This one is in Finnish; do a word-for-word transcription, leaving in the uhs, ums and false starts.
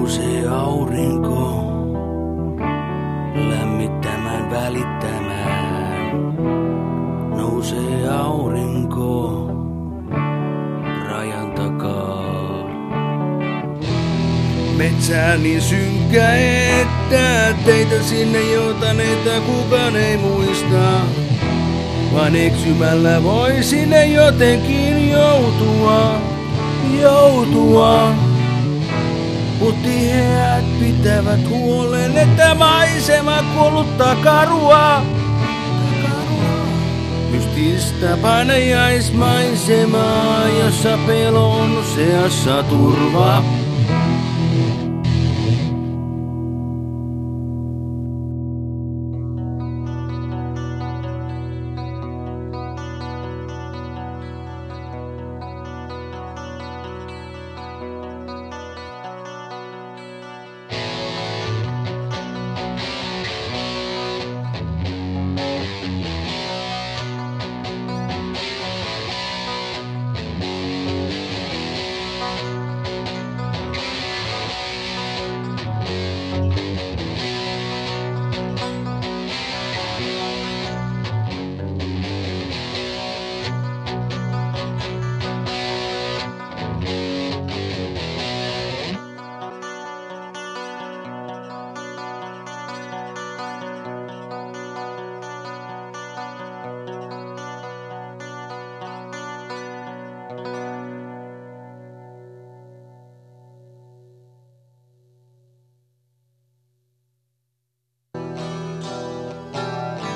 Nousee aurinko lämmittämään, välittämään. Nousee aurinko rajan takaa. Metsää niin synkkä, että teitä sinne joutaneita kukaan ei muista. Vaan eksymällä voi sinne jotenkin joutua, joutua. Mut tiheät pitävät huolen, että maisema kuoluttaa karua. Mystistä painajaismaisemaa, jossa pelon seassa turva.